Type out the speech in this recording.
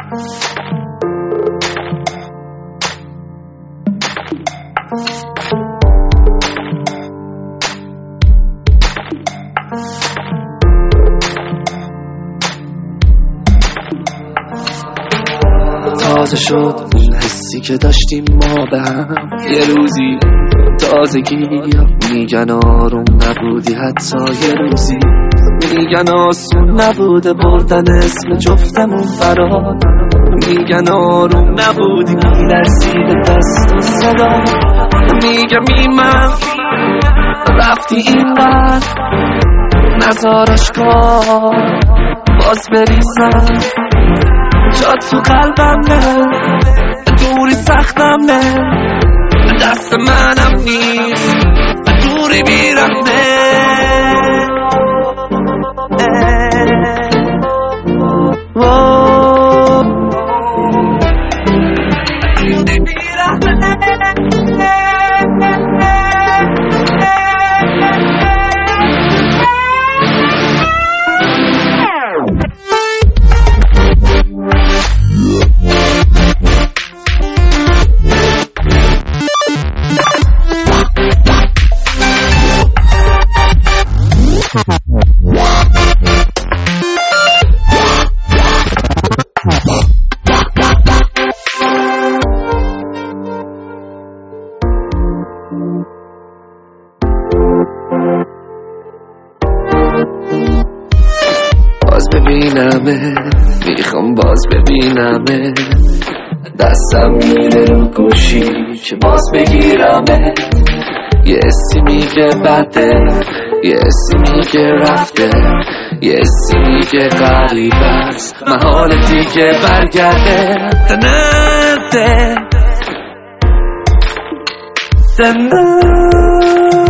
تازه شد اون حسی که داشتیم ما به هم، یه روزی تازگی میگن آروم نبودی حتی یه روزی، میگن آسون نبوده بردن اسم جفتمون فرار، میگن آروم نبودی میلرزید دست و صدا، میگم من رفتی اینقدر نزارش کار باز بریزم، جات تو قلبمه دوری سختمه دست منم نیست دوری بیرمه. باز ببینمه میخوام باز ببینمه دستم میره رو گوشی که باز بگیرمه، یه حسی میگه بده یه حسی میگه رفته یه حسی میگه غریب است محال دیگه برگرده. دنده